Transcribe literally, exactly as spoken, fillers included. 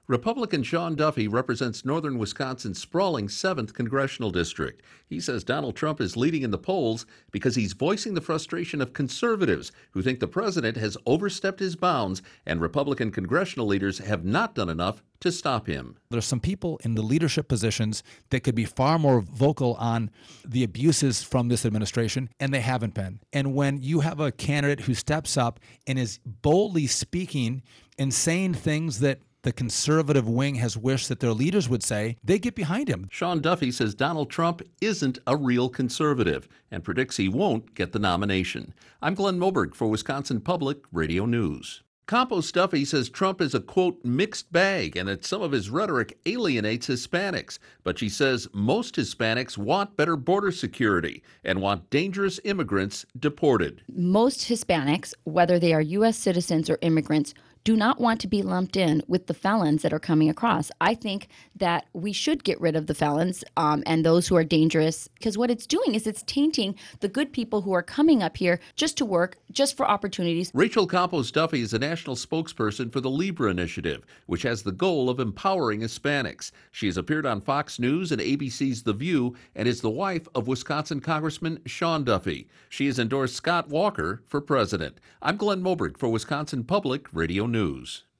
Republican Sean Duffy represents northern Wisconsin's sprawling seventh Congressional District. He says Donald Trump is leading in the polls because he's voicing the frustration of conservatives who think the president has overstepped his bounds and Republican congressional leaders have not done enough to stop him. There's some people in the leadership positions that could be far more vocal on the abuses from this administration, and they haven't been. And when you have a candidate who steps up and is boldly speaking and saying things that the conservative wing has wished that their leaders would say, they get behind him. Sean Duffy says Donald Trump isn't a real conservative and predicts he won't get the nomination. I'm Glenn Moberg for Wisconsin Public Radio News. Compost Duffy says Trump is a, quote, mixed bag and that some of his rhetoric alienates Hispanics. But she says most Hispanics want better border security and want dangerous immigrants deported. Most Hispanics, whether they are U S citizens or immigrants, do not want to be lumped in with the felons that are coming across. I think that we should get rid of the felons um, and those who are dangerous, because what it's doing is it's tainting the good people who are coming up here just to work, just for opportunities. Rachel Campos Duffy is a national spokesperson for the Libra Initiative, which has the goal of empowering Hispanics. She has appeared on Fox News and A B C's The View and is the wife of Wisconsin Congressman Sean Duffy. She has endorsed Scott Walker for president. I'm Glenn Moberg for Wisconsin Public Radio News.